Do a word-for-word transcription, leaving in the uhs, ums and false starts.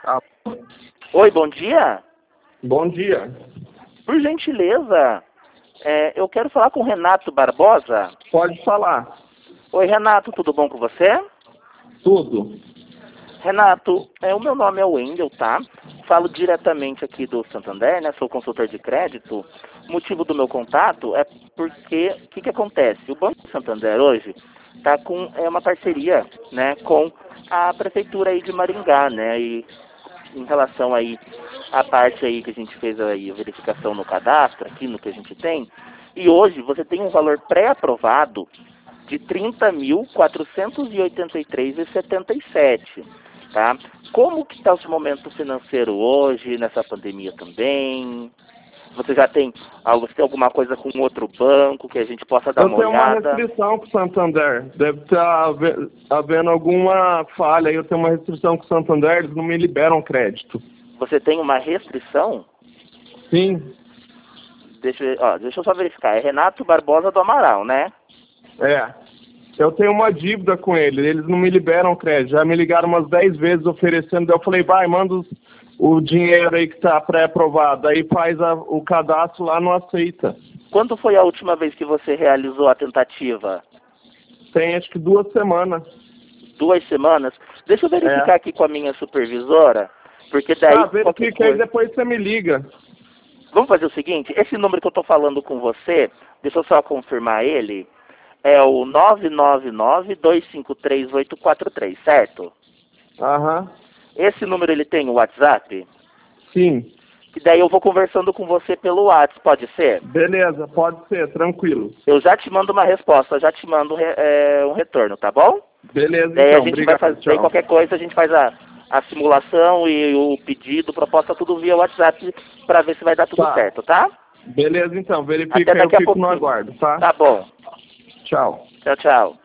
Ah, Oi, bom dia. bom dia. Por gentileza, é, eu quero falar com o Renato Barbosa. Pode falar. Oi, Renato, tudo bom com você? Tudo. Renato, é, o meu nome é Wendel, tá? Falo diretamente aqui do Santander, né? Sou consultor de crédito. O motivo do meu contato é porque, o que que acontece? O Banco Santander hoje está com é, uma parceria, né, com a Prefeitura aí de Maringá, né? E em relação aí à parte aí que a gente fez aí, a verificação no cadastro, aqui no que a gente tem, e hoje você tem um valor pré-aprovado de trinta mil quatrocentos e oitenta e três reais e setenta e sete centavos, tá? Como que está o seu momento financeiro hoje, nessa pandemia também? Você já tem, ah, você tem alguma coisa com outro banco que a gente possa dar Eu uma tenho uma olhada? restrição com o Santander. Deve estar haver- havendo alguma falha aí. Eu tenho uma restrição com o Santander, eles não me liberam crédito. Você tem uma restrição? Sim, Deixa, eu- ó, deixa eu só verificar. É Renato Barbosa do Amaral, né? é. Eu tenho uma dívida com ele, eles não me liberam crédito. Já me ligaram umas dez vezes oferecendo. Eu falei, vai, manda os- o dinheiro aí que está pré-aprovado. Aí faz a- o cadastro lá, não aceita. Quando foi a última vez que você realizou a tentativa? Tem acho que duas semanas. Duas semanas? Deixa eu verificar É. aqui com a minha supervisora, porque daí Tá, qualquer verifica aí, coisa... depois você me liga. Vamos fazer o seguinte, esse número que eu estou falando com você, deixa eu só confirmar ele, é o nove nove nove, dois cinco três, oito quatro três, certo? Aham. Esse número ele tem o WhatsApp? Sim. Que daí eu vou conversando com você pelo WhatsApp, pode ser? Beleza, pode ser, tranquilo. Eu já te mando uma resposta, já te mando re- é, um retorno, tá bom? Beleza, Daí então. a gente Obrigado, vai fazer, daí tchau. qualquer coisa a gente faz a, a simulação e o pedido, proposta, tudo via WhatsApp pra ver se vai dar tudo Tá. certo, tá? Beleza, então. Verifica Até aí, eu daqui a fico no pouquinho. aguardo, tá? Tá bom. Tchau. Tchau, tchau.